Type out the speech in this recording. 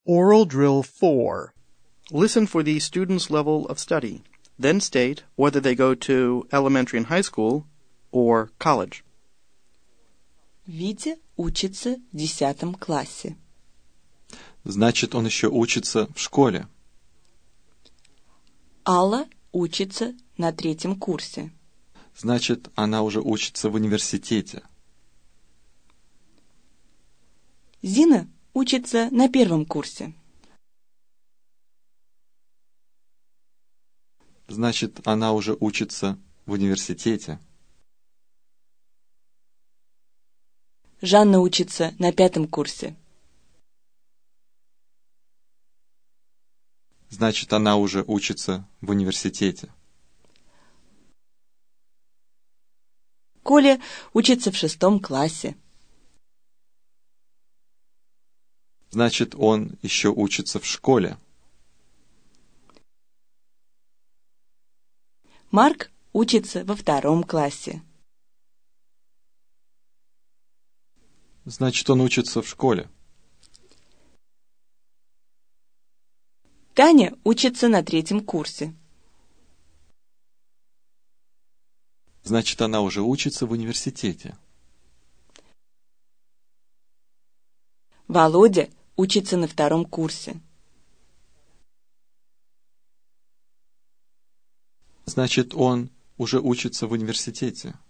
Oral Drill 4. Listen for the student's level of study. Then state whether they go to elementary and high school or college. Витя учится в 10 классе. Значит, он еще учится в школе. Алла учится на 3 курсе. Значит, она уже учится в университете. Зина учится на 1 курсе. Значит, она уже учится в университете. Жанна учится на 5 курсе. Значит, она уже учится в университете. Коля учится в 6 классе. Значит, он еще учится в школе. Марк учится во 2 классе. Значит, он учится в школе. Таня учится на 3 курсе. Значит, она уже учится в университете. Володя учится на 2 курсе. Значит, он уже учится в университете.